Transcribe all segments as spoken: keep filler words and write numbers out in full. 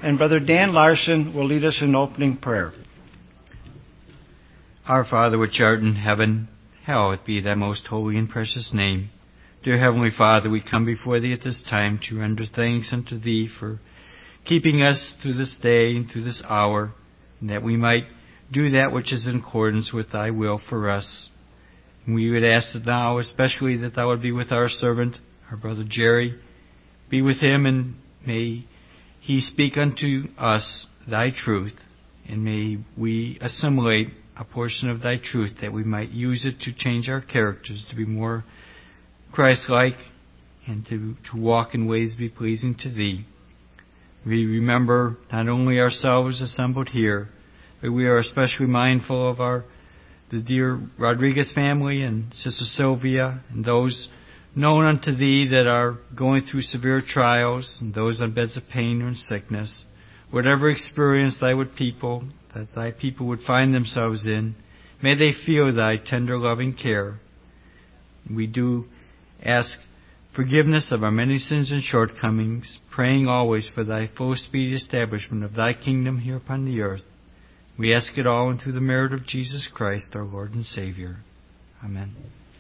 and Brother Dan Larson will lead us in opening prayer. Our Father which art in heaven, hallowed be thy most holy and precious name. Dear Heavenly Father, we come before thee at this time to render thanks unto thee for keeping us through this day and through this hour, and that we might do that which is in accordance with thy will for us. And we would ask that now, especially that thou would be with our servant, our brother Jerry. Be with him, and may he speak unto us thy truth, and may we assimilate a portion of thy truth, that we might use it to change our characters, to be more Christ-like, and to, to walk in ways to be pleasing to thee. We remember not only ourselves assembled here, but we are especially mindful of our the dear Rodriguez family and Sister Sylvia, and those known unto thee that are going through severe trials, and those on beds of pain and sickness. Whatever experience thy would people, that thy people would find themselves in, may they feel thy tender loving care. We do ask forgiveness of our many sins and shortcomings, praying always for thy full speedy establishment of thy kingdom here upon the earth. We ask it all and through the merit of Jesus Christ, our Lord and Savior. Amen.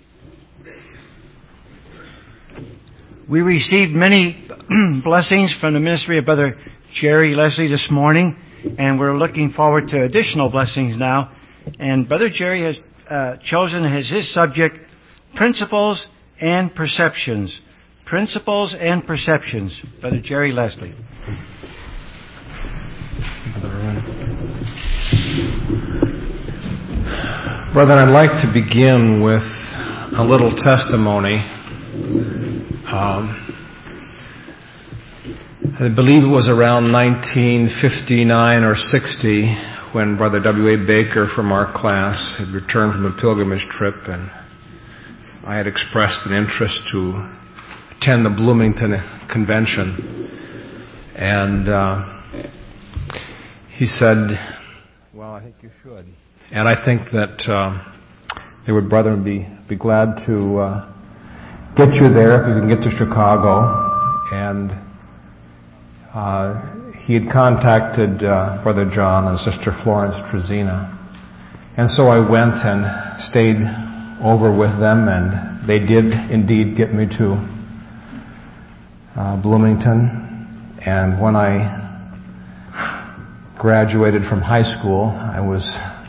We received many blessings from the ministry of Brother Jerry Leslie this morning, and we're looking forward to additional blessings now. And Brother Jerry has uh, chosen as his subject, Principles and Perceptions. Principles and Perceptions. Brother Jerry Leslie. Brethren, I'd like to begin with a little testimony. Um, I believe it was around nineteen fifty-nine or sixty when Brother W A Baker from our class had returned from a pilgrimage trip, and I had expressed an interest to attend the Bloomington Convention. And uh, he said, well, I think you should. And I think that uh, they would, brethren, be, be glad to uh, get you there if you can get to Chicago. And uh, he had contacted uh, Brother John and Sister Florence Trezina. And so I went and stayed over with them, and they did indeed get me to uh, Bloomington. And when I graduated from high school, I was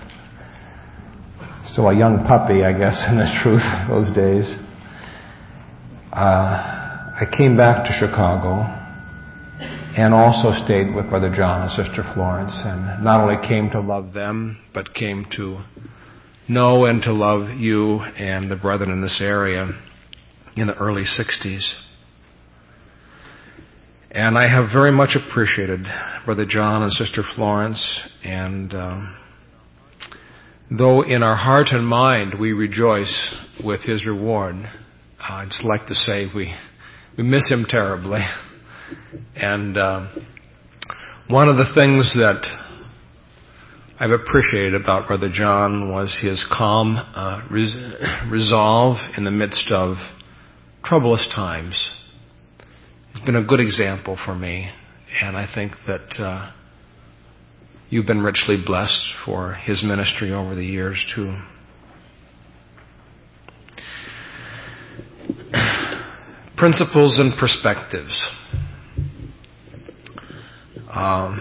still a young puppy, I guess, in the truth, those days. Uh, I came back to Chicago and also stayed with Brother John and Sister Florence, and not only came to love them, but came to know and to love you and the brethren in this area in the early sixties. And I have very much appreciated Brother John and Sister Florence, and um, though in our heart and mind we rejoice with his reward, uh, I'd just like to say we we miss him terribly. And uh, one of the things that I've appreciated about Brother John was his calm uh, res- resolve in the midst of troublous times. He's been a good example for me, and I think that uh, you've been richly blessed for his ministry over the years too. Principles and perspectives. Um,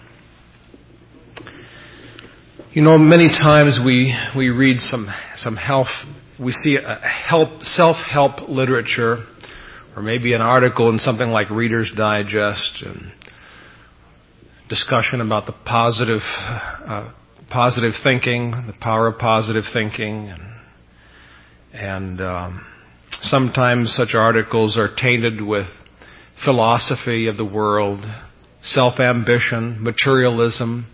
you know, many times we we read some some health, we see a help self-help literature, or maybe an article in something like Reader's Digest, and discussion about the positive uh, positive thinking, the power of positive thinking, and and um, sometimes such articles are tainted with philosophy of the world, self-ambition, materialism.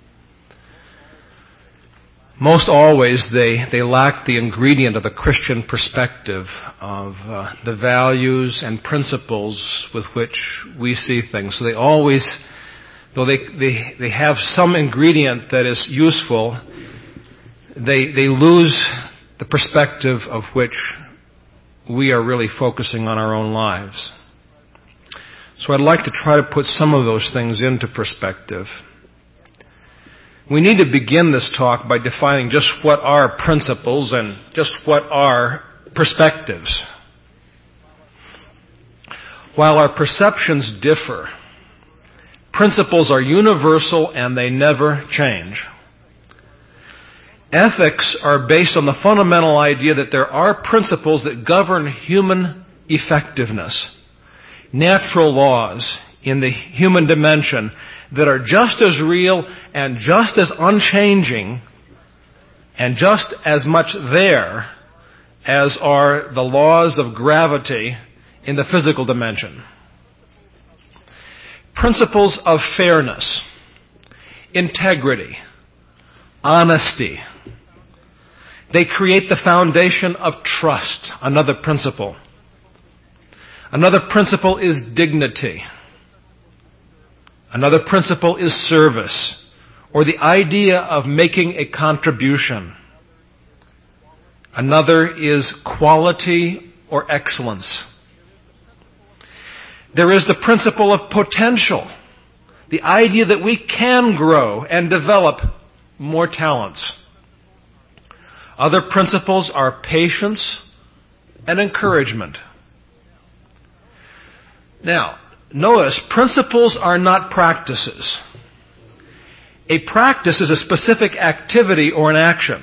Most always they, they lack the ingredient of a Christian perspective of uh, the values and principles with which we see things. So they always, though they, they, they have some ingredient that is useful, they, they lose the perspective of which we are really focusing on our own lives. So I'd like to try to put some of those things into perspective. We need to begin this talk by defining just what are principles and just what are perspectives. While our perceptions differ, principles are universal and they never change. Ethics are based on the fundamental idea that there are principles that govern human effectiveness, natural laws in the human dimension that are just as real and just as unchanging and just as much there as are the laws of gravity in the physical dimension. Principles of fairness, integrity, honesty. They create the foundation of trust, another principle. Another principle is dignity. Another principle is service, or the idea of making a contribution. Another is quality or excellence. There is the principle of potential, the idea that we can grow and develop more talents. Other principles are patience and encouragement. Now, notice, principles are not practices. A practice is a specific activity or an action.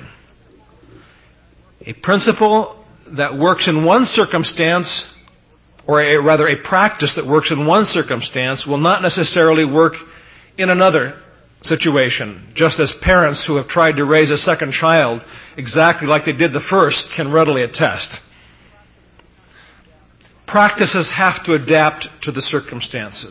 A principle that works in one circumstance, or a, rather a practice that works in one circumstance, will not necessarily work in another situation. Just as parents who have tried to raise a second child exactly like they did the first can readily attest. Practices have to adapt to the circumstances.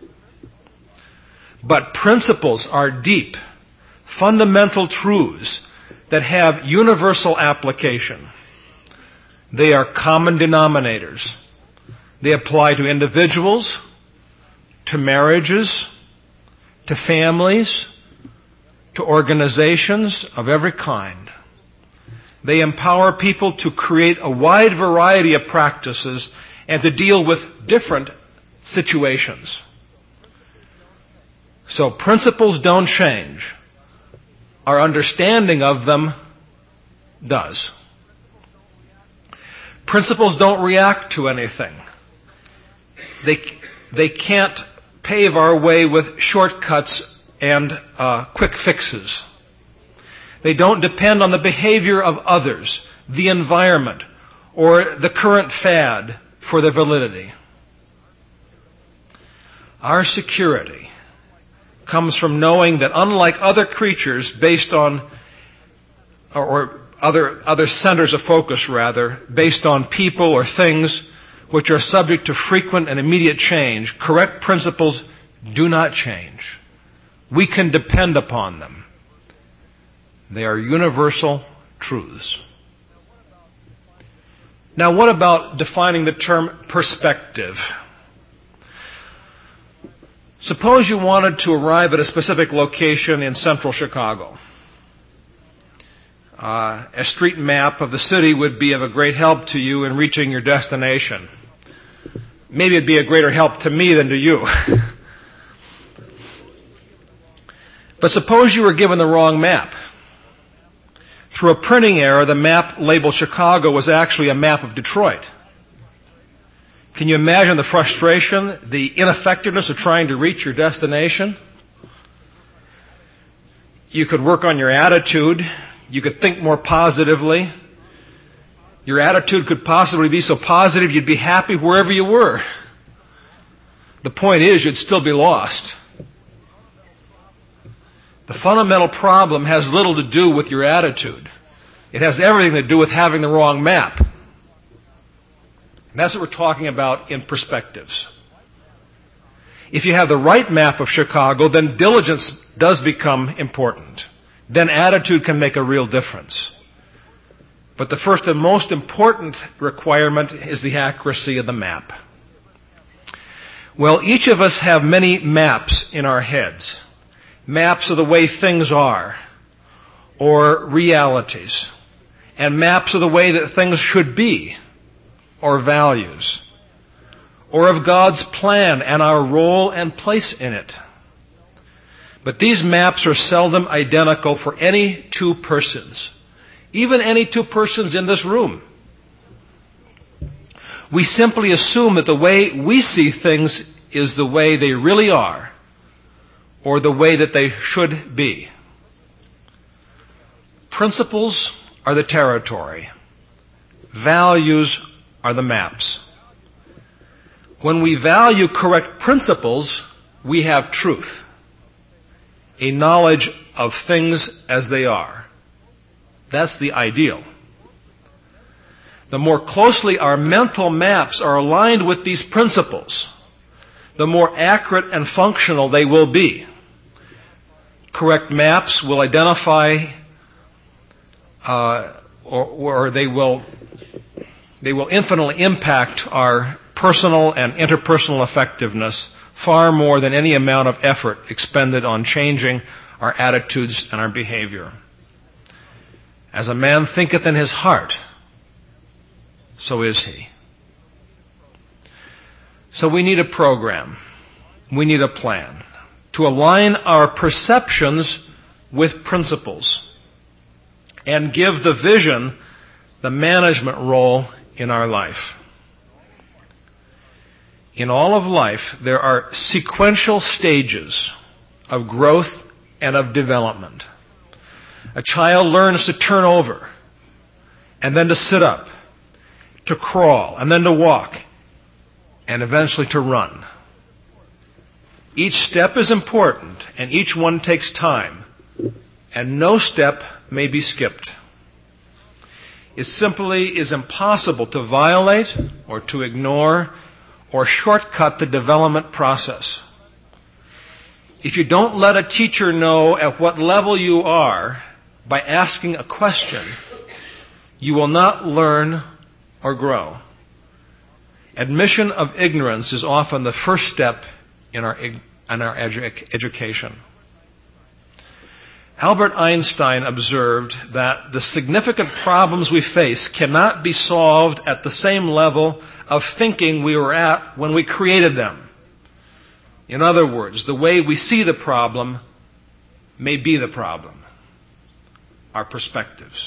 But principles are deep, fundamental truths that have universal application. They are common denominators. They apply to individuals, to marriages, to families, to organizations of every kind. They empower people to create a wide variety of practices and to deal with different situations. So principles don't change. Our understanding of them does. Principles don't react to anything. They, they can't pave our way with shortcuts and uh, quick fixes. They don't depend on the behavior of others, the environment, or the current fad for their validity. Our security comes from knowing that unlike other creatures based on, or, or other, other centers of focus rather, based on people or things which are subject to frequent and immediate change, correct principles do not change. We can depend upon them. They are universal truths. Now, what about defining the term perspective? Suppose you wanted to arrive at a specific location in central Chicago. Uh, a street map of the city would be of a great help to you in reaching your destination. Maybe it'd be a greater help to me than to you. But suppose you were given the wrong map. Through a printing error, the map labeled Chicago was actually a map of Detroit. Can you imagine the frustration, the ineffectiveness of trying to reach your destination? You could work on your attitude. You could think more positively. Your attitude could possibly be so positive you'd be happy wherever you were. The point is, you'd still be lost. The fundamental problem has little to do with your attitude. It has everything to do with having the wrong map. And that's what we're talking about in perspectives. If you have the right map of Chicago, then diligence does become important. Then attitude can make a real difference. But the first and most important requirement is the accuracy of the map. Well, each of us have many maps in our heads. Maps of the way things are, or realities, and maps of the way that things should be, or values, or of God's plan and our role and place in it. But these maps are seldom identical for any two persons, even any two persons in this room. We simply assume that the way we see things is the way they really are, or the way that they should be. Principles are the territory. Values are the maps. When we value correct principles, we have truth, a knowledge of things as they are. That's the ideal. The more closely our mental maps are aligned with these principles, the more accurate and functional they will be. Correct maps will identify, uh, or, or they will they will infinitely impact our personal and interpersonal effectiveness far more than any amount of effort expended on changing our attitudes and our behavior. As a man thinketh in his heart, so is he. So we need a program. We need a plan to align our perceptions with principles and give the vision the management role in our life. In all of life, there are sequential stages of growth and of development. A child learns to turn over, and then to sit up, to crawl, and then to walk, and eventually to run. Each step is important, and each one takes time, and no step may be skipped. It simply is impossible to violate or to ignore or shortcut the development process. If you don't let a teacher know at what level you are by asking a question, you will not learn or grow. Admission of ignorance is often the first step in our, in our edu- education. Albert Einstein observed that the significant problems we face cannot be solved at the same level of thinking we were at when we created them. In other words, the way we see the problem may be the problem. Our perspectives.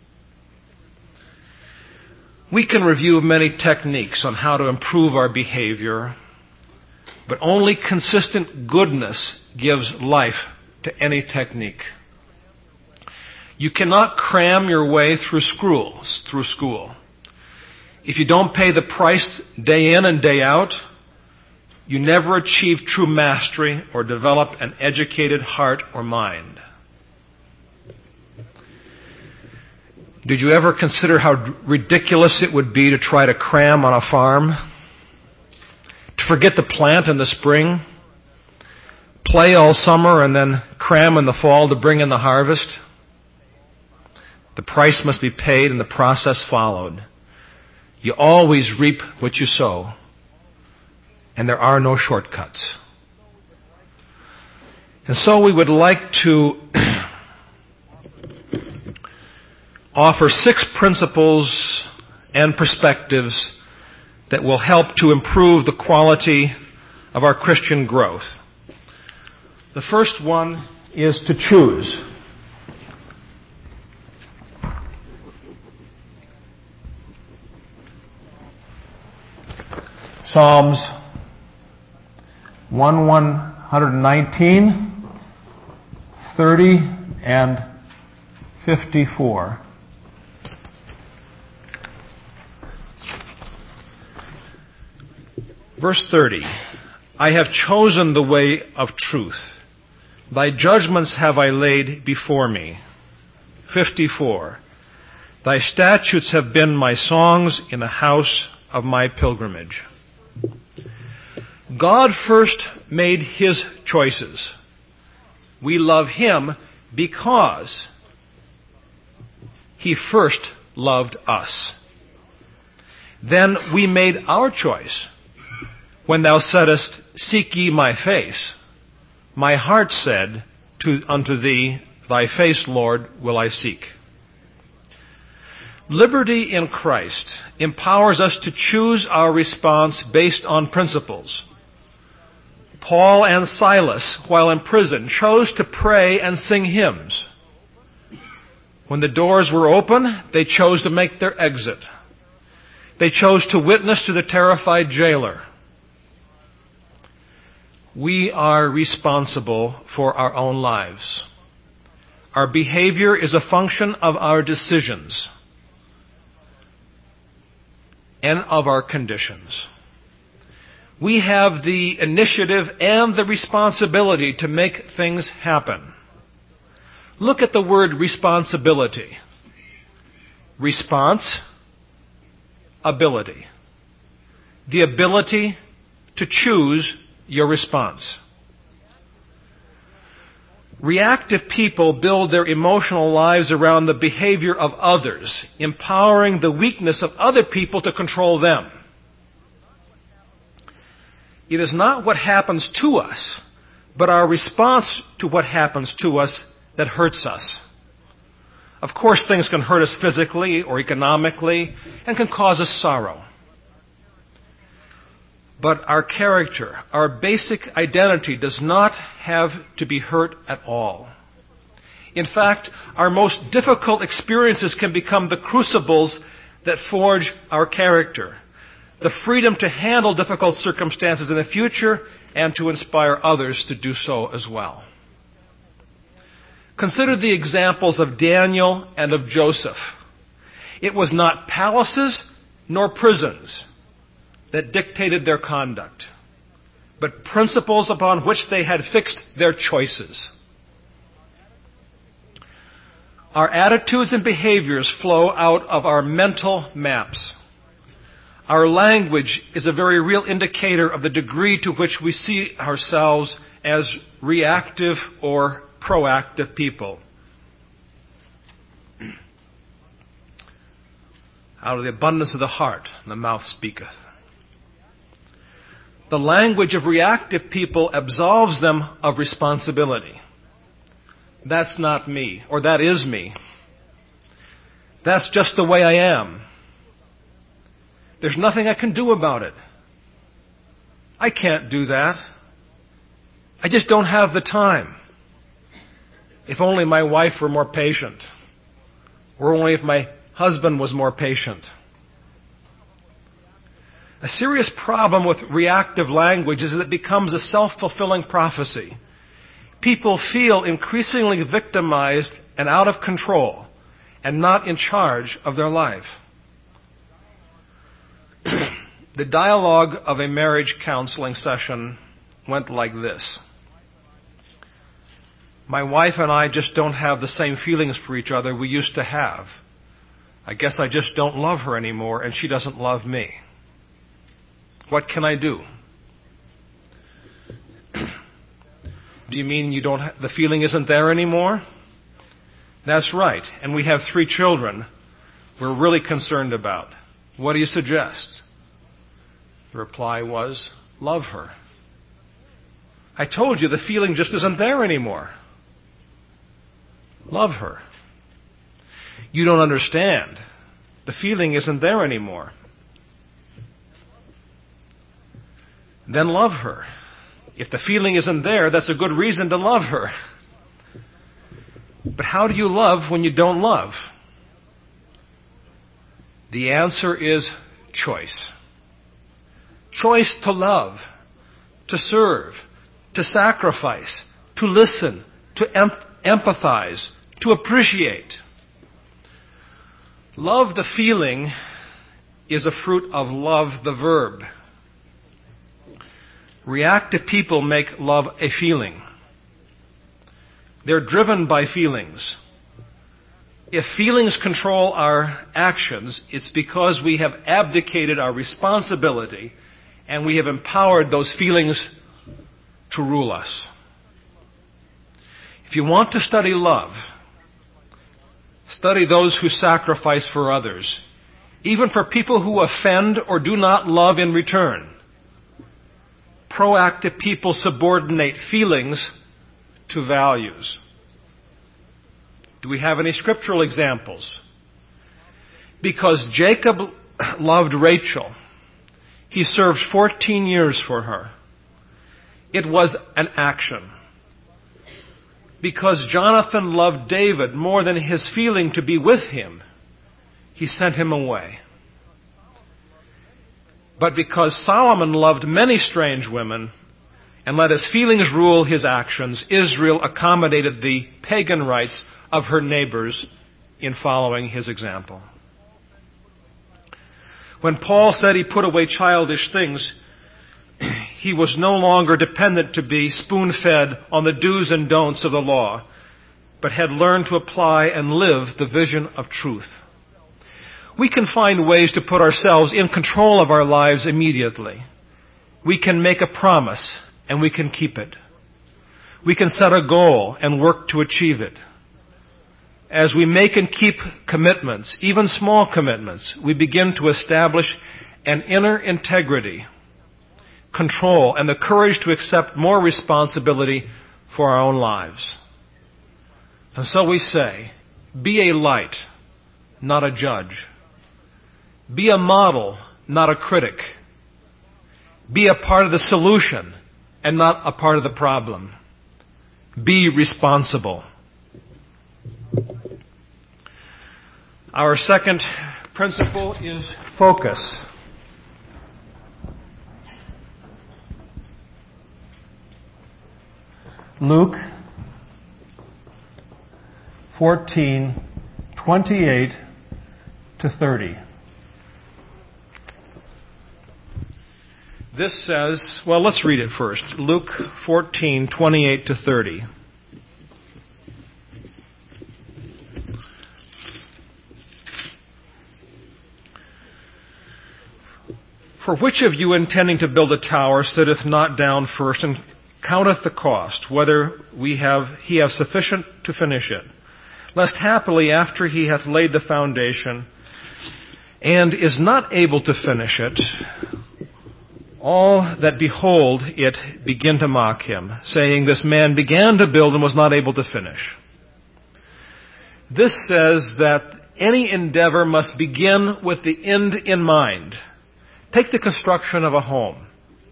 We can review many techniques on how to improve our behavior, but only consistent goodness gives life to any technique. You cannot cram your way through schools, through school. If you don't pay the price day in and day out, you never achieve true mastery or develop an educated heart or mind. Did you ever consider how ridiculous it would be to try to cram on a farm? To forget to plant in the spring? Play all summer and then cram in the fall to bring in the harvest? The price must be paid and the process followed. You always reap what you sow, and there are no shortcuts. And so we would like to offer six principles and perspectives that will help to improve the quality of our Christian growth. The first one is to choose. Psalms one nineteen, thirty, and fifty-four. Verse thirty, I have chosen the way of truth. Thy judgments have I laid before me. fifty-four, thy statutes have been my songs in the house of my pilgrimage. God first made His choices. We love Him because He first loved us. Then we made our choice. When thou saidst, seek ye my face, my heart said to, unto thee, thy face, Lord, will I seek. Liberty in Christ empowers us to choose our response based on principles. Paul and Silas, while in prison, chose to pray and sing hymns. When the doors were open, they chose to make their exit. They chose to witness to the terrified jailer. We are responsible for our own lives. Our behavior is a function of our decisions and of our conditions. We have the initiative and the responsibility to make things happen. Look at the word responsibility. Response, ability. The ability to choose your response. Reactive people build their emotional lives around the behavior of others, empowering the weakness of other people to control them. It is not what happens to us, but our response to what happens to us that hurts us. Of course, things can hurt us physically or economically and can cause us sorrow. But our character, our basic identity, does not have to be hurt at all. In fact, our most difficult experiences can become the crucibles that forge our character, the freedom to handle difficult circumstances in the future and to inspire others to do so as well. Consider the examples of Daniel and of Joseph. It was not palaces nor prisons that dictated their conduct, but principles upon which they had fixed their choices. Our attitudes and behaviors flow out of our mental maps. Our language is a very real indicator of the degree to which we see ourselves as reactive or proactive people. Out of the abundance of the heart, the mouth speaketh. The language of reactive people absolves them of responsibility. That's not me, or that is me. That's just the way I am. There's nothing I can do about it. I can't do that. I just don't have the time. If only my wife were more patient, or only if my husband was more patient. A serious problem with reactive language is that it becomes a self-fulfilling prophecy. People feel increasingly victimized and out of control and not in charge of their life. The dialogue of a marriage counseling session went like this. My wife and I just don't have the same feelings for each other we used to have. I guess I just don't love her anymore and she doesn't love me. What can I do? Do you mean you don't ha- the feeling isn't there anymore? That's right. And we have three children we're really concerned about. What do you suggest? The reply was, love her. I told you the feeling just isn't there anymore. Love her. You don't understand. The feeling isn't there anymore. Then love her. If the feeling isn't there, that's a good reason to love her. But how do you love when you don't love? The answer is choice. Choice to love, to serve, to sacrifice, to listen, to em- empathize, to appreciate. Love the feeling is a fruit of love the verb. Reactive people make love a feeling. They're driven by feelings. If feelings control our actions, it's because we have abdicated our responsibility and we have empowered those feelings to rule us. If you want to study love, study those who sacrifice for others, even for people who offend or do not love in return. Proactive people subordinate feelings to values. Do we have any scriptural examples? Because Jacob loved Rachel, he served fourteen years for her. It was an action. Because Jonathan loved David more than his feeling to be with him, he sent him away. But because Solomon loved many strange women and let his feelings rule his actions, Israel accommodated the pagan rites of her neighbors in following his example. When Paul said he put away childish things, he was no longer dependent to be spoon-fed on the do's and don'ts of the law, but had learned to apply and live the vision of truth. We can find ways to put ourselves in control of our lives immediately. We can make a promise and we can keep it. We can set a goal and work to achieve it. As we make and keep commitments, even small commitments, we begin to establish an inner integrity, control, and the courage to accept more responsibility for our own lives. And so we say, be a light, not a judge. Be a model, not a critic. Be a part of the solution and not a part of the problem. Be responsible. Our second principle is focus. Luke fourteen, twenty-eight to thirty. This says, well, let's read it first. Luke fourteen, twenty-eight to thirty. For which of you intending to build a tower sitteth not down first and counteth the cost, whether we have he have sufficient to finish it? Lest happily after he hath laid the foundation, and is not able to finish it, all that behold it begin to mock him, saying, this man began to build and was not able to finish. This says that any endeavor must begin with the end in mind. Take the construction of a home.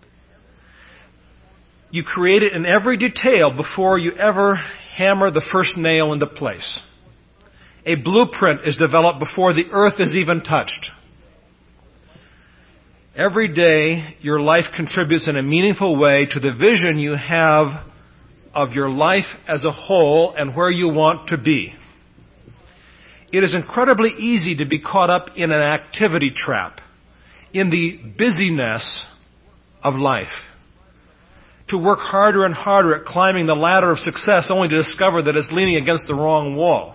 You create it in every detail before you ever hammer the first nail into place. A blueprint is developed before the earth is even touched. Every day, your life contributes in a meaningful way to the vision you have of your life as a whole and where you want to be. It is incredibly easy to be caught up in an activity trap, in the busyness of life. To work harder and harder at climbing the ladder of success only to discover that it's leaning against the wrong wall.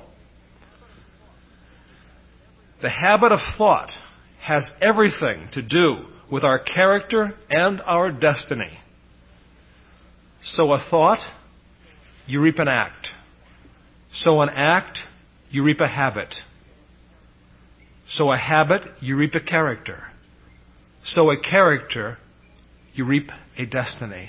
The habit of thought has everything to do with our character and our destiny. Sow a thought, you reap an act. Sow an act, you reap a habit. Sow a habit, you reap a character. Sow a character, you reap a destiny.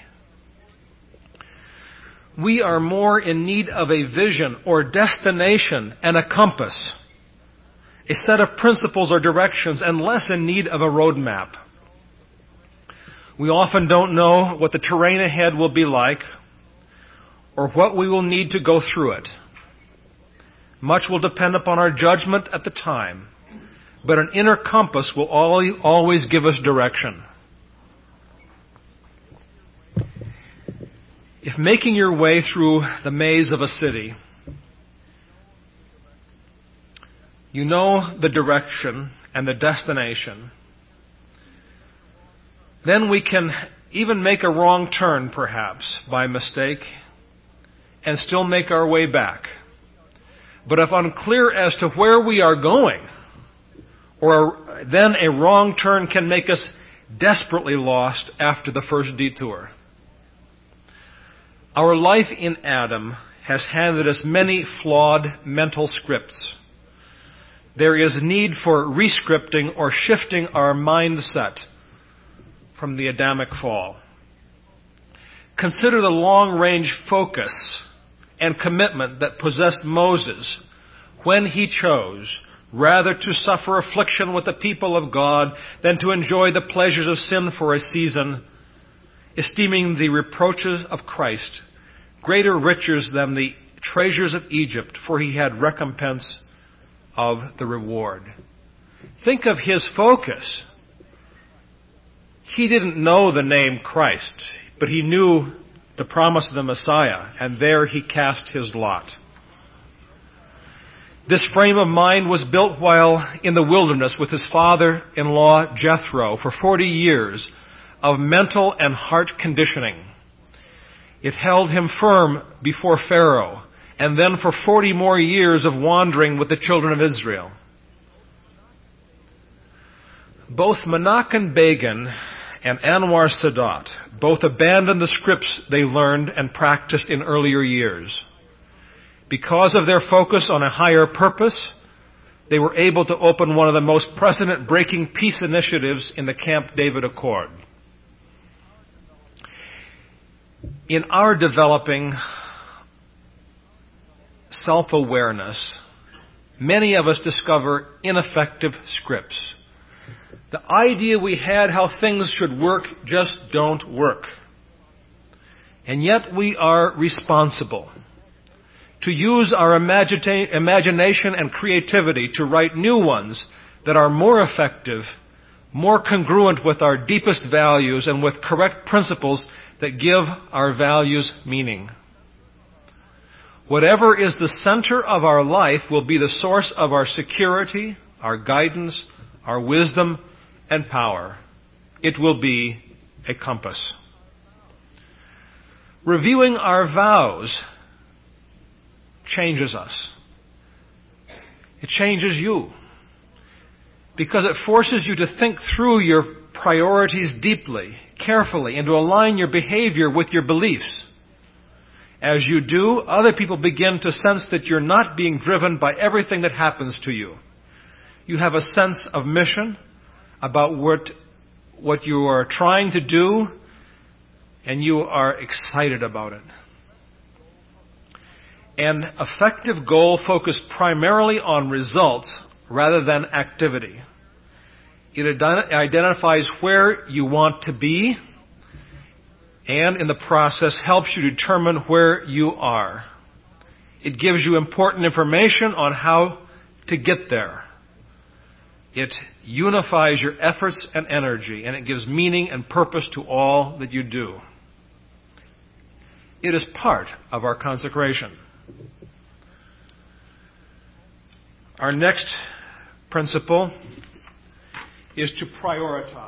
We are more in need of a vision or destination and a compass, a set of principles or directions, and less in need of a roadmap. We often don't know what the terrain ahead will be like or what we will need to go through it. Much will depend upon our judgment at the time, but an inner compass will always give us direction. If making your way through the maze of a city, you know the direction and the destination, then we can even make a wrong turn, perhaps, by mistake, and still make our way back. But if unclear as to where we are going, or then a wrong turn can make us desperately lost after the first detour. Our life in Adam has handed us many flawed mental scripts. There is need for rescripting or shifting our mindset from the Adamic fall. Consider the long-range focus and commitment that possessed Moses when he chose rather to suffer affliction with the people of God than to enjoy the pleasures of sin for a season, esteeming the reproaches of Christ greater riches than the treasures of Egypt, for he had recompense of the reward. Think of his focus. He didn't know the name Christ, but he knew the promise of the Messiah, and there he cast his lot. This frame of mind was built while in the wilderness with his father-in-law Jethro for forty years of mental and heart conditioning. It held him firm before Pharaoh, and then for forty more years of wandering with the children of Israel. Both Menachem Begin and Anwar Sadat both abandoned the scripts they learned and practiced in earlier years. Because of their focus on a higher purpose, they were able to open one of the most precedent-breaking peace initiatives in the Camp David Accord. In our developing self-awareness, many of us discover ineffective scripts. The idea we had how things should work just don't work. And yet we are responsible to use our imagita- imagination and creativity to write new ones that are more effective, more congruent with our deepest values, and with correct principles that give our values meaning. Whatever is the center of our life will be the source of our security, our guidance, our wisdom, and power. It will be a compass. Reviewing our vows changes us. It changes you, because it forces you to think through your priorities deeply, carefully, and to align your behavior with your beliefs. As you do, other people begin to sense that you're not being driven by everything that happens to you. You have a sense of mission about what, what you are trying to do, and you are excited about it. An effective goal focused primarily on results rather than activity. It identifies where you want to be, and in the process helps you determine where you are. It gives you important information on how to get there. It unifies your efforts and energy, and it gives meaning and purpose to all that you do. It is part of our consecration. Our next principle is to prioritize.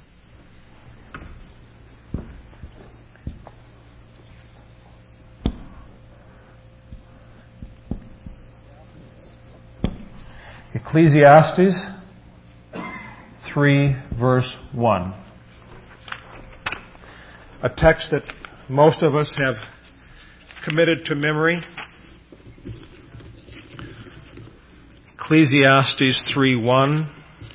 Ecclesiastes three, verse one. A text that most of us have committed to memory. Ecclesiastes three one.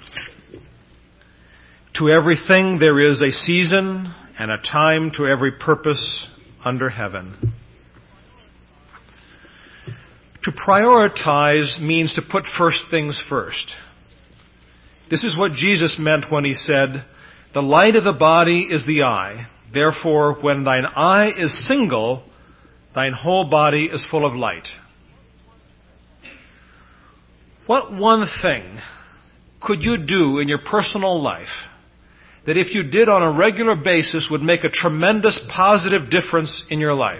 To everything there is a season and a time to every purpose under heaven. To prioritize means to put first things first. This is what Jesus meant when he said, "The light of the body is the eye. Therefore, when thine eye is single, thine whole body is full of light." What one thing could you do in your personal life that if you did on a regular basis would make a tremendous positive difference in your life?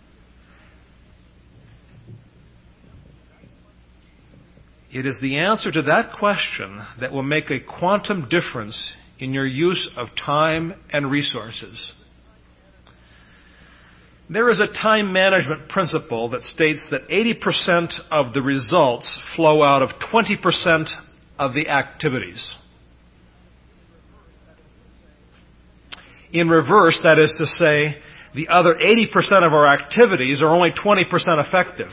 It is the answer to that question that will make a quantum difference in your use of time and resources. There is a time management principle that states that eighty percent of the results flow out of twenty percent of the activities. In reverse, that is to say, the other eighty percent of our activities are only twenty percent effective.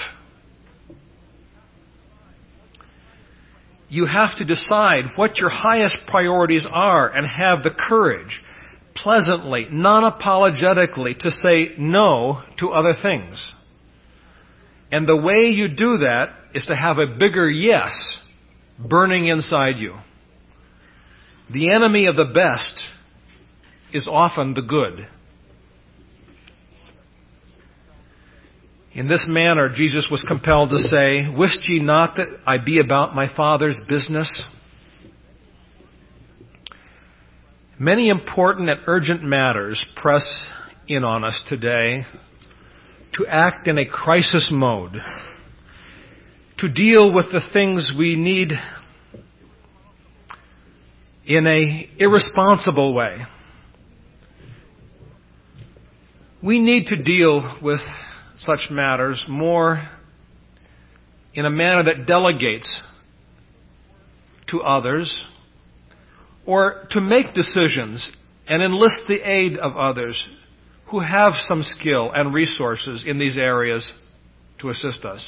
You have to decide what your highest priorities are and have the courage, pleasantly, non-apologetically, to say no to other things. And the way you do that is to have a bigger yes burning inside you. The enemy of the best is often the good. In this manner, Jesus was compelled to say, "Wist ye not that I be about my Father's business?" Many important and urgent matters press in on us today to act in a crisis mode, to deal with the things we need in a irresponsible way. We need to deal with such matters more in a manner that delegates to others, or to make decisions and enlist the aid of others who have some skill and resources in these areas to assist us.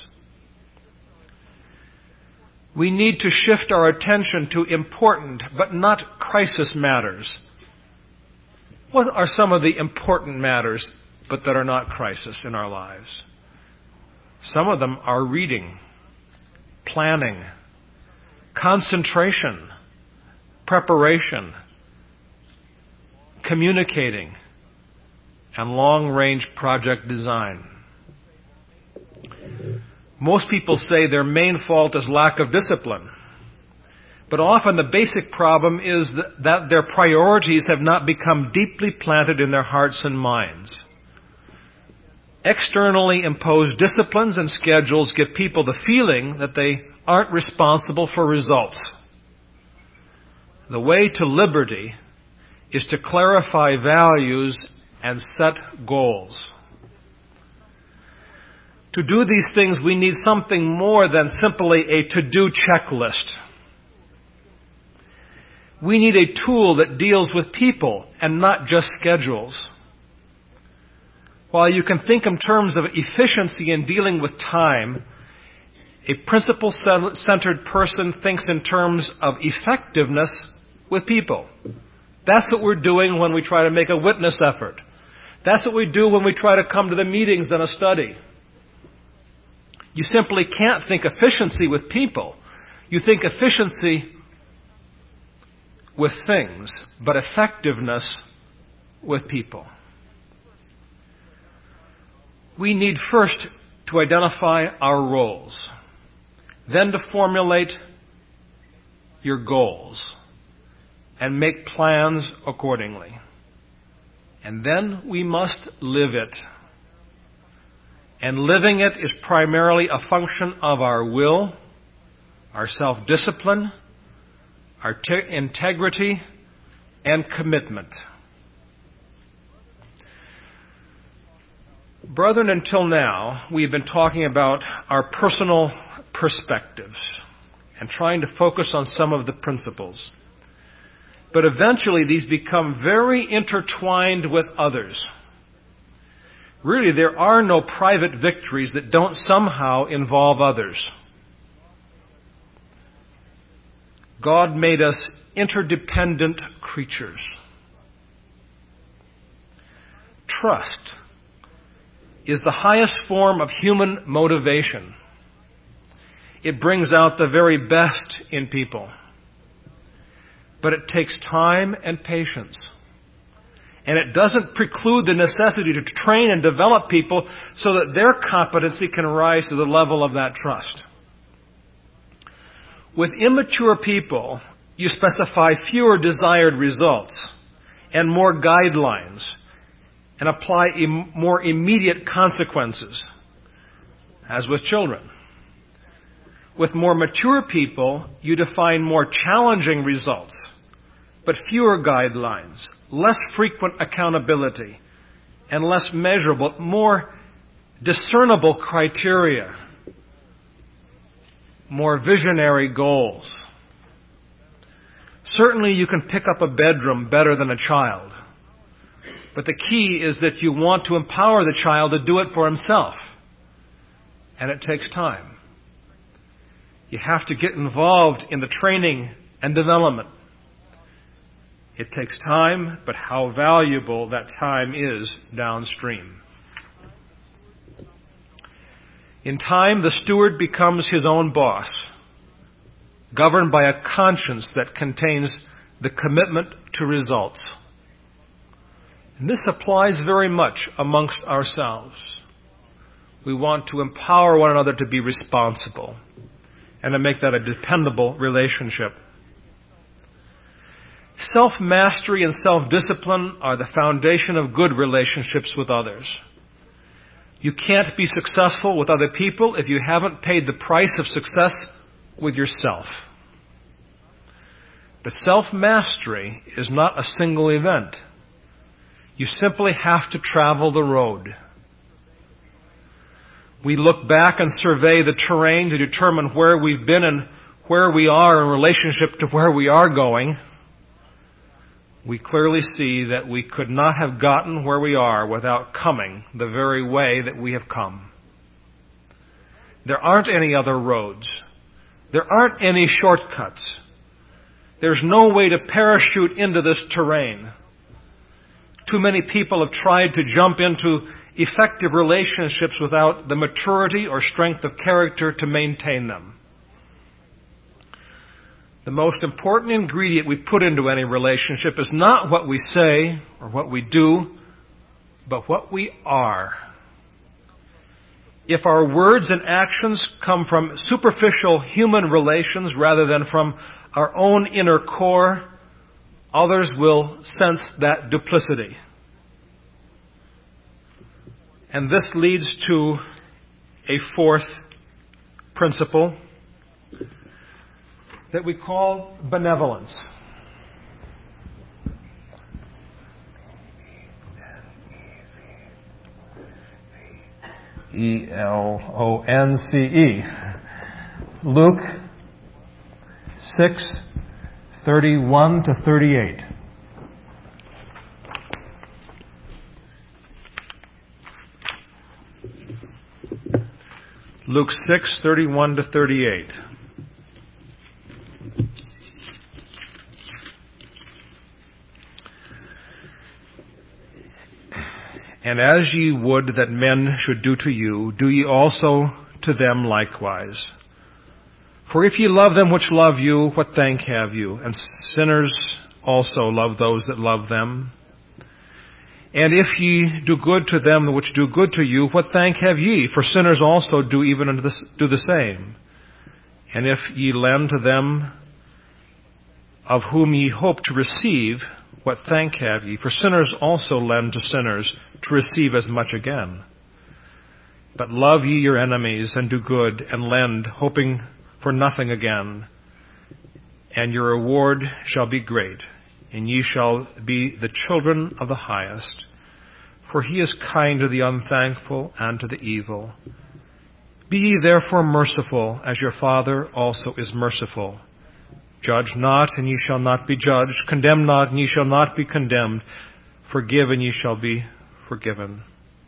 We need to shift our attention to important but not crisis matters. What are some of the important matters but that are not crisis in our lives? Some of them are reading, planning, concentration, preparation, communicating, and long-range project design. Most people say their main fault is lack of discipline. But often the basic problem is that their priorities have not become deeply planted in their hearts and minds. Externally imposed disciplines and schedules give people the feeling that they aren't responsible for results. The way to liberty is to clarify values and set goals. To do these things, we need something more than simply a to-do checklist. We need a tool that deals with people and not just schedules. While you can think in terms of efficiency in dealing with time, a principle-centered person thinks in terms of effectiveness with people. That's what we're doing when we try to make a witness effort. That's what we do when we try to come to the meetings and a study. You simply can't think efficiency with people. You think efficiency with things, but effectiveness with people. We need first to identify our roles, then to formulate your goals and make plans accordingly. And then we must live it. And living it is primarily a function of our will, our self-discipline, our te- integrity, and commitment. Brethren, until now, we've been talking about our personal perspectives and trying to focus on some of the principles. But eventually these become very intertwined with others. Really, there are no private victories that don't somehow involve others. God made us interdependent creatures. Trust is the highest form of human motivation. It brings out the very best in people. But it takes time and patience. And it doesn't preclude the necessity to train and develop people so that their competency can rise to the level of that trust. With immature people, you specify fewer desired results and more guidelines and apply im- more immediate consequences, as with children. With more mature people, you define more challenging results, but fewer guidelines, less frequent accountability, and less measurable, more discernible criteria, more visionary goals. Certainly you can pick up a bedroom better than a child, but the key is that you want to empower the child to do it for himself, and it takes time. You have to get involved in the training and development. It takes time, but how valuable that time is downstream. In time, the steward becomes his own boss. governed by a conscience that contains the commitment to results. And this applies very much amongst ourselves. We want to empower one another to be responsible and to make that a dependable relationship. Self-mastery and self-discipline are the foundation of good relationships with others. You can't be successful with other people if you haven't paid the price of success with yourself. But self-mastery is not a single event. You simply have to travel the road. We look back and survey the terrain to determine where we've been and where we are in relationship to where we are going. We clearly see that we could not have gotten where we are without coming the very way that we have come. There aren't any other roads. There aren't any shortcuts. There's no way to parachute into this terrain. Too many people have tried to jump into effective relationships without the maturity or strength of character to maintain them. The most important ingredient we put into any relationship is not what we say or what we do, but what we are. If our words and actions come from superficial human relations rather than from our own inner core, others will sense that duplicity. And this leads to a fourth principle that we call benevolence. E L O N C E. Luke six, thirty-one to thirty-eight. Luke six, thirty-one to thirty-eight. And as ye would that men should do to you, do ye also to them likewise. For if ye love them which love you, what thank have you? And sinners also love those that love them. And if ye do good to them which do good to you, what thank have ye? For sinners also do even unto this, do the same. And if ye lend to them of whom ye hope to receive, what thank have ye? For sinners also lend to sinners to receive as much again. But love ye your enemies, and do good, and lend, hoping for nothing again. And your reward shall be great, and ye shall be the children of the highest. For he is kind to the unthankful and to the evil. Be ye therefore merciful, as your Father also is merciful. Judge not, and ye shall not be judged. Condemn not, and ye shall not be condemned. Forgive, and ye shall be forgiven.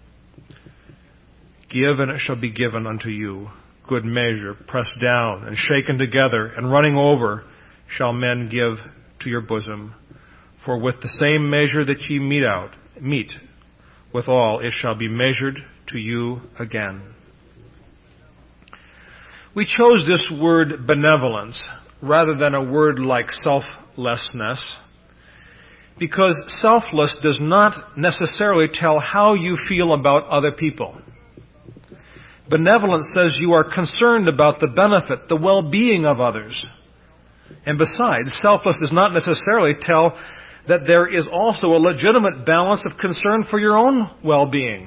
Give, and it shall be given unto you. Good measure, pressed down, and shaken together, and running over, shall men give to your bosom. For with the same measure that ye mete out, meet withal, it shall be measured to you again. We chose this word benevolence rather than a word like selflessness, because selfless does not necessarily tell how you feel about other people. Benevolence says you are concerned about the benefit, the well-being of others. And besides, selfless does not necessarily tell that there is also a legitimate balance of concern for your own well-being.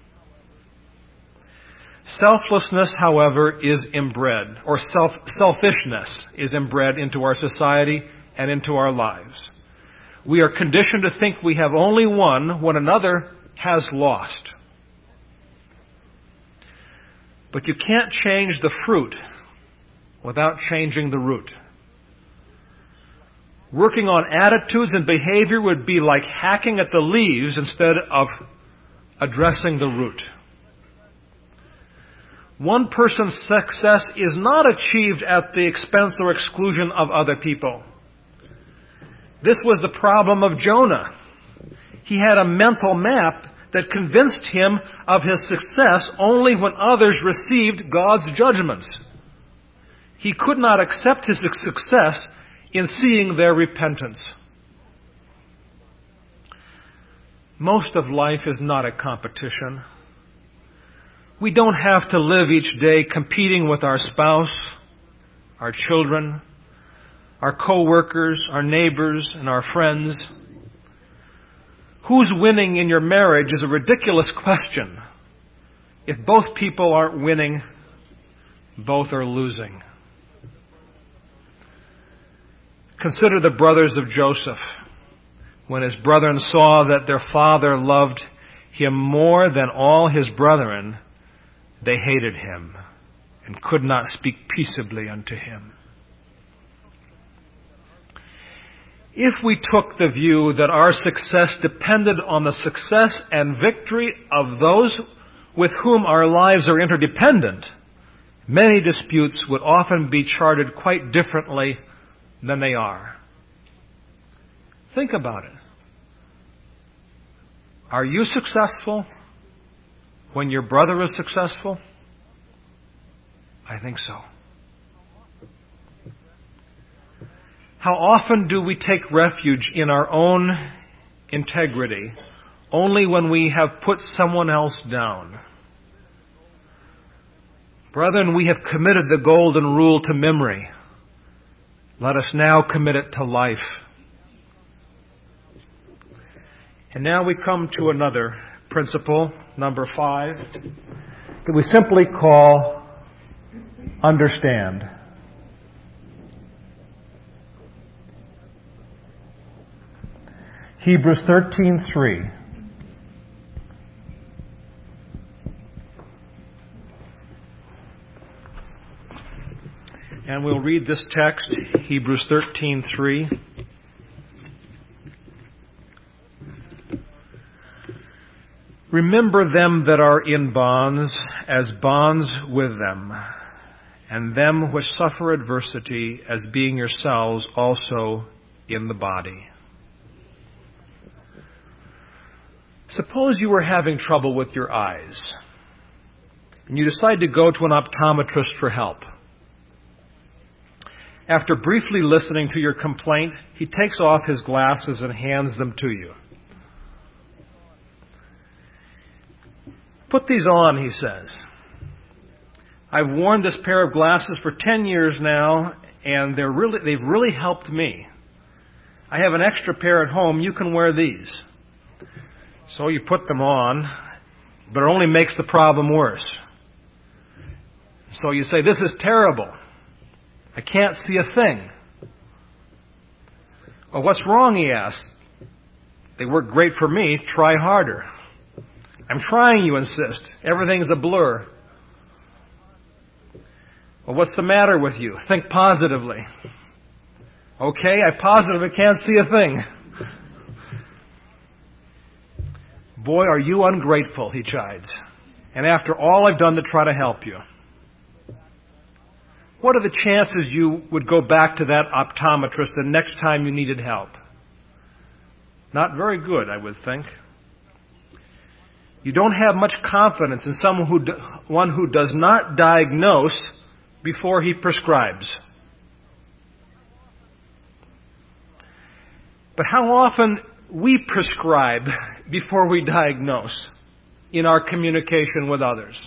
Selflessness, however, is inbred, or self, selfishness is inbred into our society and into our lives. We are conditioned to think we have only one when another has lost. But you can't change the fruit without changing the root. Working on attitudes and behavior would be like hacking at the leaves instead of addressing the root. One person's success is not achieved at the expense or exclusion of other people. This was the problem of Jonah. He had a mental map that convinced him of his success only when others received God's judgments. He could not accept his success in seeing their repentance. Most of life is not a competition. We don't have to live each day competing with our spouse, our children, our co-workers, our neighbors, and our friends. Who's winning in your marriage is a ridiculous question. If both people aren't winning, both are losing. Consider the brothers of Joseph. When his brethren saw that their father loved him more than all his brethren, they hated him and could not speak peaceably unto him. If we took the view that our success depended on the success and victory of those with whom our lives are interdependent, many disputes would often be charted quite differently than they are. Think about it. Are you successful when your brother is successful? I think so. How often do we take refuge in our own integrity only when we have put someone else down? Brethren, we have committed the golden rule to memory. Let us now commit it to life. And now we come to another principle, number five, that we simply call understand. Hebrews thirteen three. And we'll read this text, Hebrews thirteen three. Remember them that are in bonds as bonds with them, and them which suffer adversity as being yourselves also in the body. Suppose you were having trouble with your eyes, and you decide to go to an optometrist for help. After briefly listening to your complaint, he takes off his glasses and hands them to you. Put these on, he says. I've worn this pair of glasses for ten years now, and they're really, they've really helped me. I have an extra pair at home. You can wear these. So you put them on, but it only makes the problem worse. So you say, this is terrible. I can't see a thing. Well, what's wrong, he asks. They work great for me. Try harder. I'm trying, you insist. Everything's a blur. Well, what's the matter with you? Think positively. Okay, I positively can't see a thing. Boy, are you ungrateful, he chides. And after all I've done to try to help you. What are the chances you would go back to that optometrist the next time you needed help? Not very good, I would think. You don't have much confidence in someone who, one who does not diagnose before he prescribes. But how often we prescribe before we diagnose in our communication with others?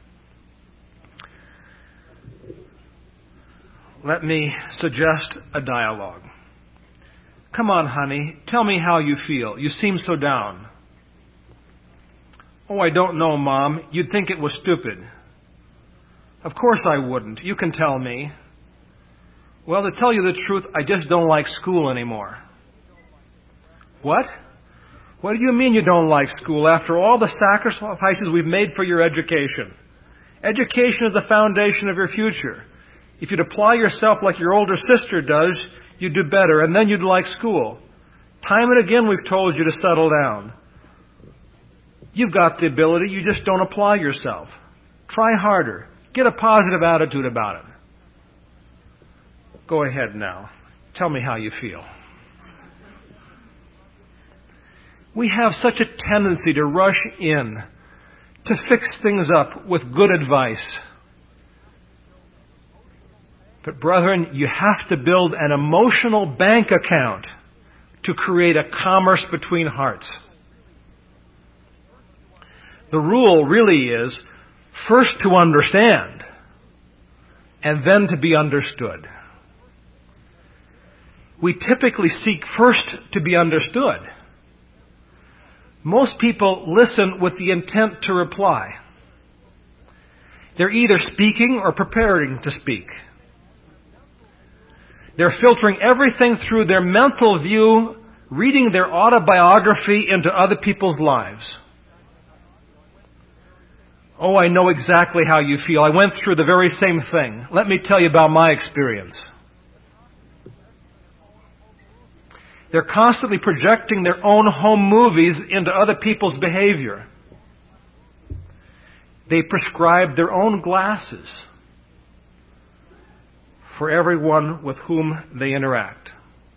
Let me suggest a dialogue. Come on, honey, tell me how you feel. You seem so down. Oh, I don't know, Mom. You'd think it was stupid. Of course I wouldn't. You can tell me. Well, to tell you the truth, I just don't like school anymore. What? What do you mean you don't like school after all the sacrifices we've made for your education? Education is the foundation of your future. If you'd apply yourself like your older sister does, you'd do better, and then you'd like school. Time and again we've told you to settle down. You've got the ability, you just don't apply yourself. Try harder. Get a positive attitude about it. Go ahead now. Tell me how you feel. We have such a tendency to rush in, to fix things up with good advice. But brethren, you have to build an emotional bank account to create a commerce between hearts. The rule really is first to understand and then to be understood. We typically seek first to be understood. Most people listen with the intent to reply. They're either speaking or preparing to speak. They're filtering everything through their mental view, reading their autobiography into other people's lives. Oh, I know exactly how you feel. I went through the very same thing. Let me tell you about my experience. They're constantly projecting their own home movies into other people's behavior. They prescribe their own glasses for everyone with whom they interact.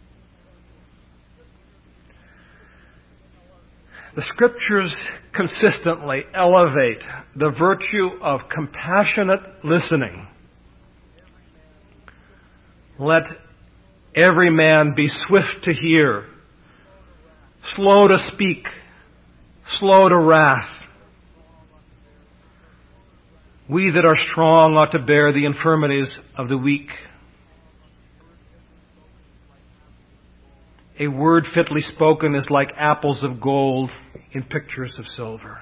The Scriptures consistently elevate the virtue of compassionate listening. Let every man be swift to hear, slow to speak, slow to wrath. We that are strong ought to bear the infirmities of the weak. A word fitly spoken is like apples of gold in pictures of silver.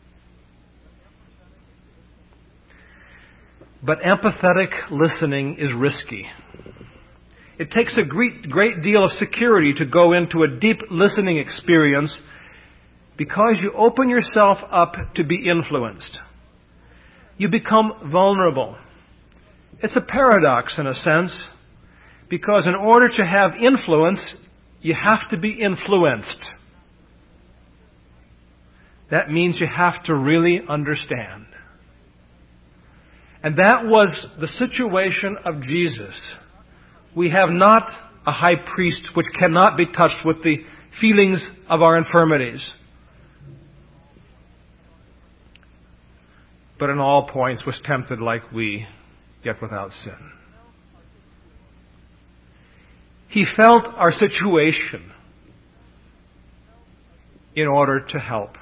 But empathetic listening is risky. It takes a great, great deal of security to go into a deep listening experience because you open yourself up to be influenced. You become vulnerable. It's a paradox in a sense, because in order to have influence, you have to be influenced. That means you have to really understand. And that was the situation of Jesus. We have not a high priest which cannot be touched with the feelings of our infirmities, but in all points was tempted like we, yet without sin. He felt our situation in order to help.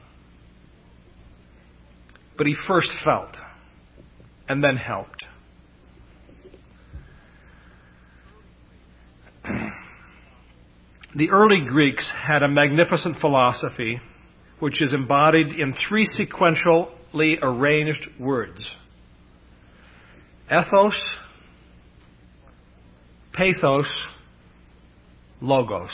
But he first felt and then helped. The early Greeks had a magnificent philosophy which is embodied in three sequentially arranged words: ethos, pathos, logos.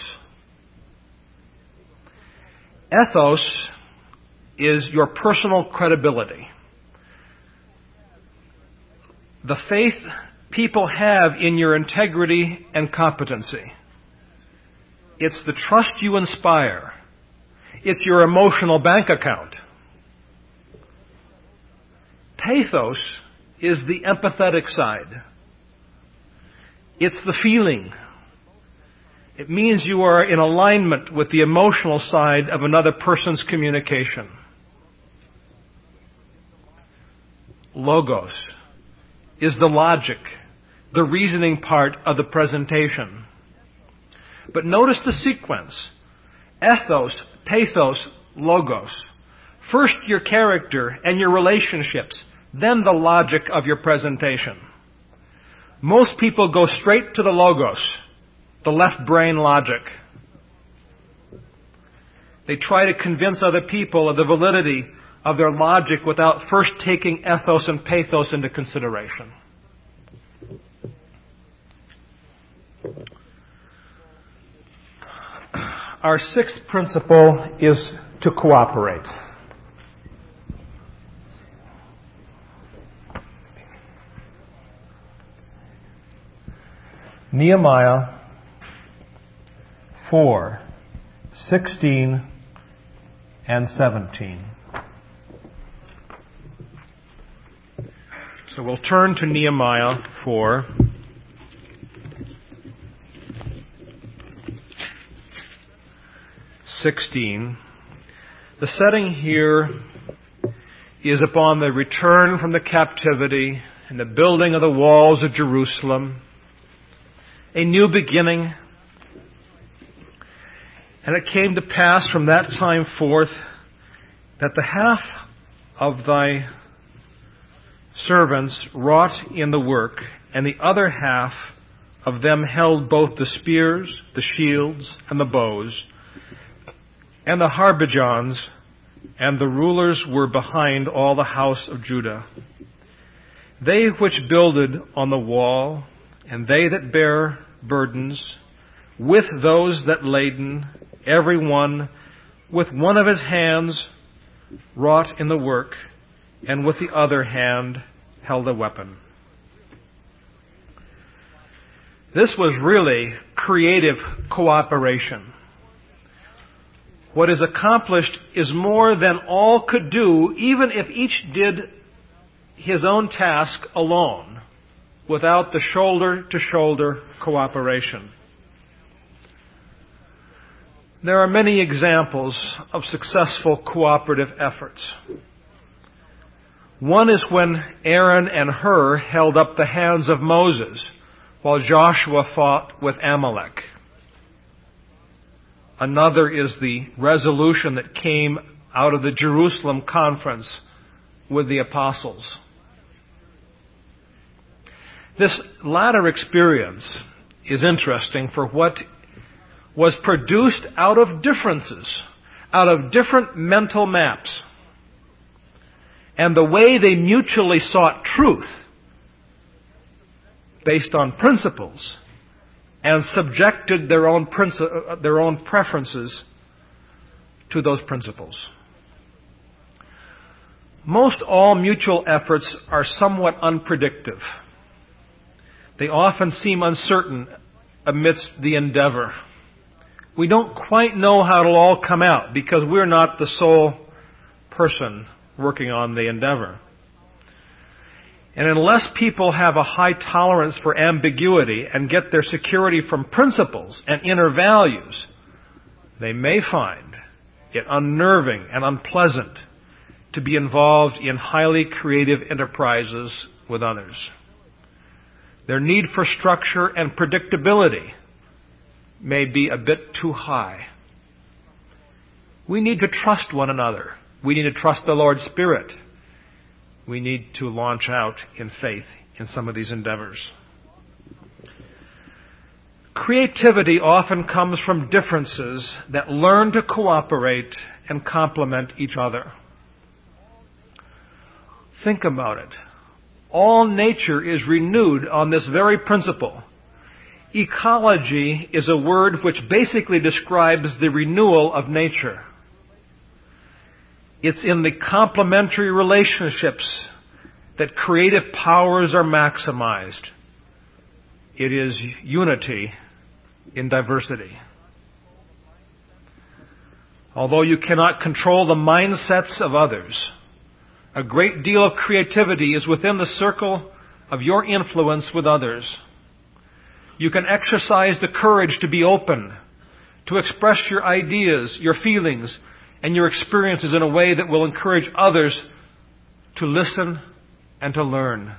Ethos is your personal credibility. The faith people have in your integrity and competency. It's the trust you inspire. It's your emotional bank account. Pathos is the empathetic side. It's the feeling. It means you are in alignment with the emotional side of another person's communication. Logos is the logic, the reasoning part of the presentation. But notice the sequence. Ethos, pathos, logos. First your character and your relationships, then the logic of your presentation. Most people go straight to the logos, the left brain logic. They try to convince other people of the validity of their logic without first taking ethos and pathos into consideration. Our sixth principle is to cooperate. Nehemiah four, sixteen and seventeen. So we'll turn to Nehemiah four. sixteen. The setting here is upon the return from the captivity and the building of the walls of Jerusalem, a new beginning. And it came to pass from that time forth that the half of thy servants wrought in the work, and the other half of them held both the spears, the shields, and the bows, and the harbijons, and the rulers were behind all the house of Judah. They which builded on the wall, and they that bear burdens, with those that laden, every one with one of his hands wrought in the work, and with the other hand held a weapon. This was really creative cooperation. What is accomplished is more than all could do, even if each did his own task alone, without the shoulder-to-shoulder cooperation. There are many examples of successful cooperative efforts. One is when Aaron and Hur held up the hands of Moses while Joshua fought with Amalek. Another is the resolution that came out of the Jerusalem conference with the apostles. This latter experience is interesting for what was produced out of differences, out of different mental maps, and the way they mutually sought truth based on principles and subjected their own princi- their own preferences to those principles. Most all mutual efforts are somewhat unpredictable. They often seem uncertain amidst the endeavor. We don't quite know how it'll all come out because we're not the sole person working on the endeavor. And unless people have a high tolerance for ambiguity and get their security from principles and inner values, they may find it unnerving and unpleasant to be involved in highly creative enterprises with others. Their need for structure and predictability may be a bit too high. We need to trust one another. We need to trust the Lord's Spirit. We need to launch out in faith in some of these endeavors. Creativity often comes from differences that learn to cooperate and complement each other. Think about it. All nature is renewed on this very principle. Ecology is a word which basically describes the renewal of nature. It's in the complementary relationships that creative powers are maximized. It is unity in diversity. Although you cannot control the mindsets of others, a great deal of creativity is within the circle of your influence with others. You can exercise the courage to be open, to express your ideas, your feelings, and your experiences in a way that will encourage others to listen and to learn.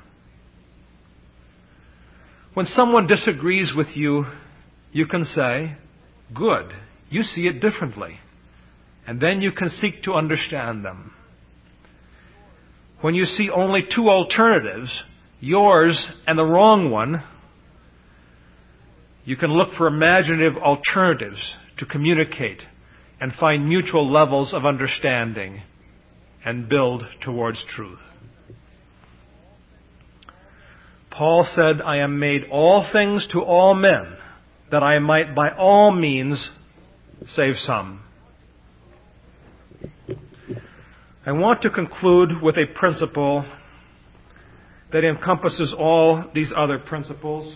When someone disagrees with you, you can say, "Good, you see it differently." And then you can seek to understand them. When you see only two alternatives, yours and the wrong one, you can look for imaginative alternatives to communicate and find mutual levels of understanding and build towards truth. Paul said, "I am made all things to all men, that I might by all means save some." I want to conclude with a principle that encompasses all these other principles.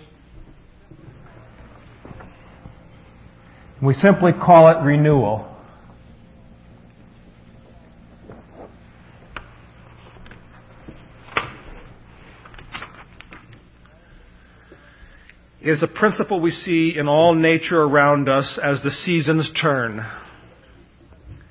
We simply call it renewal. It is a principle we see in all nature around us as the seasons turn.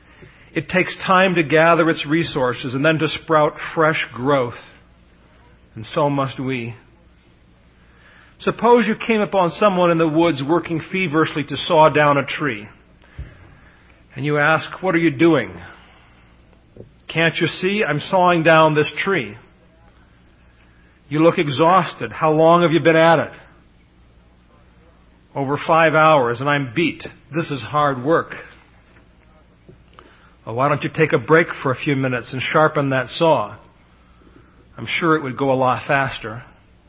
It takes time to gather its resources and then to sprout fresh growth. and so must we. Suppose you came upon someone in the woods working feverishly to saw down a tree, and you ask, "What are you doing?" "Can't you see? I'm sawing down this tree." You look exhausted. "How long have you been at it?" "Over five hours, and I'm beat. This is hard work." "Well, why don't you take a break for a few minutes and sharpen that saw? I'm sure it would go a lot faster."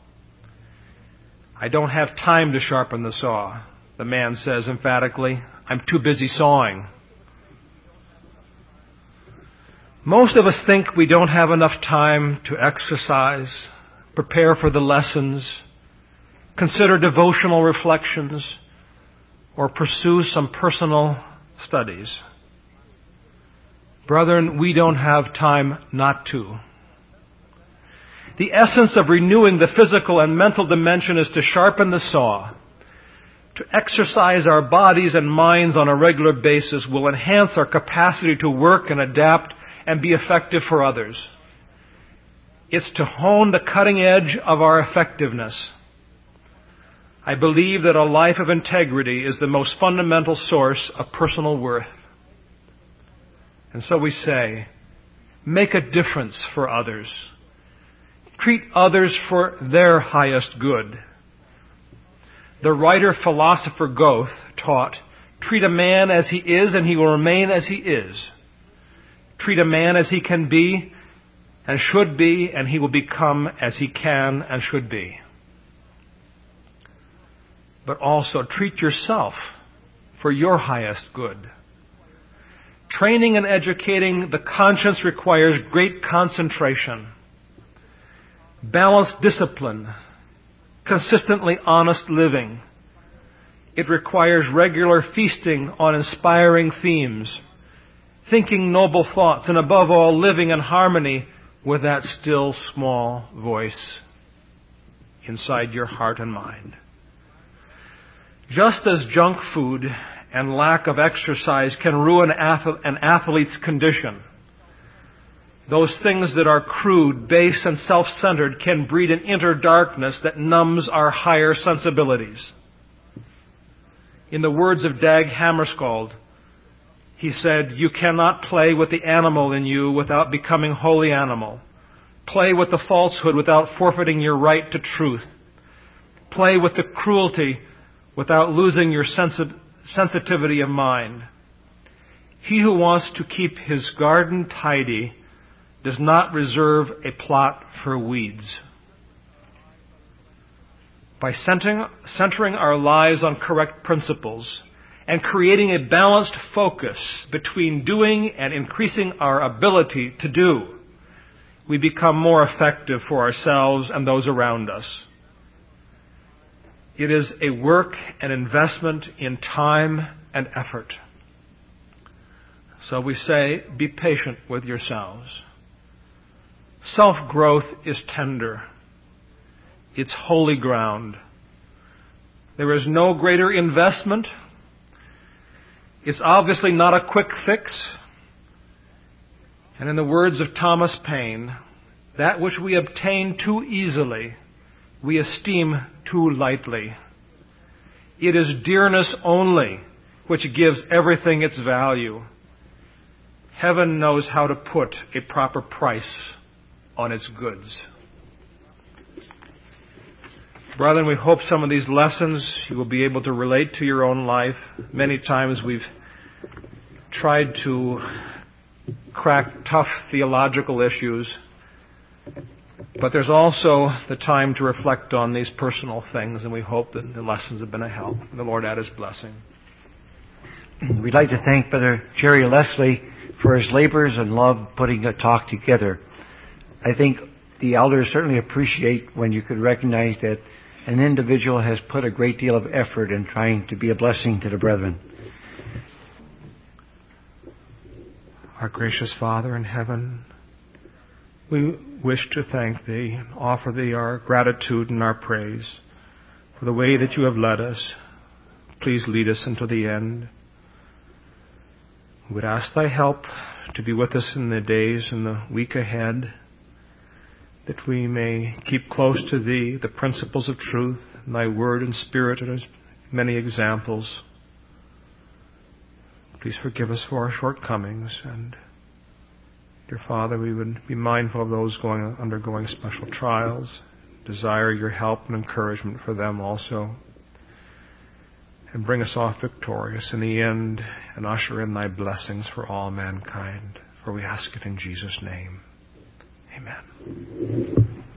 "I don't have time to sharpen the saw," the man says emphatically. "I'm too busy sawing." Most of us think we don't have enough time to exercise, prepare for the lessons, consider devotional reflections, or pursue some personal studies. Brethren, we don't have time not to. The essence of renewing the physical and mental dimension is to sharpen the saw. To exercise our bodies and minds on a regular basis will enhance our capacity to work and adapt and be effective for others. It's to hone the cutting edge of our effectiveness. I believe that a life of integrity is the most fundamental source of personal worth. And so we say, make a difference for others. Treat others for their highest good. The writer-philosopher Goethe taught, treat a man as he is and he will remain as he is. Treat a man as he can be and should be, and he will become as he can and should be. But also treat yourself for your highest good. Training and educating the conscience requires great concentration, balanced discipline, consistently honest living. It requires regular feasting on inspiring themes, thinking noble thoughts, and above all, living in harmony with that still small voice inside your heart and mind. Just as junk food and lack of exercise can ruin an athlete's condition, those things that are crude, base, and self-centered can breed an inner darkness that numbs our higher sensibilities. In the words of Dag Hammarskjöld, he said, "You cannot play with the animal in you without becoming wholly animal. Play with the falsehood without forfeiting your right to truth. Play with the cruelty without losing your sensi- sensitivity of mind. He who wants to keep his garden tidy does not reserve a plot for weeds." By centering, centering our lives on correct principles and creating a balanced focus between doing and increasing our ability to do, we become more effective for ourselves and those around us. It is a work and investment in time and effort. So we say, be patient with yourselves. Self-growth is tender. It's holy ground. There is no greater investment. It's obviously not a quick fix. And in the words of Thomas Paine, that which we obtain too easily, we esteem too lightly. It is dearness only which gives everything its value. Heaven knows how to put a proper price on its goods. Brethren, we hope some of these lessons you will be able to relate to your own life. Many times we've tried to crack tough theological issues, but there's also the time to reflect on these personal things, and we hope that the lessons have been a help. The Lord add His blessing. We'd like to thank Brother Jerry Leslie for his labors and love putting a talk together. I think the elders certainly appreciate when you could recognize that an individual has put a great deal of effort in trying to be a blessing to the brethren. Our gracious Father in heaven, we wish to thank Thee and offer Thee our gratitude and our praise for the way that You have led us. Please lead us into the end. We would ask Thy help to be with us in the days and the week ahead. that we may keep close to Thee, the principles of truth, and Thy Word and Spirit, and as many examples. Please forgive us for our shortcomings, and dear Father, we would be mindful of those going undergoing special trials, desire Your help and encouragement for them also, and bring us off victorious in the end, and usher in Thy blessings for all mankind. For we ask it in Jesus' name. Amen.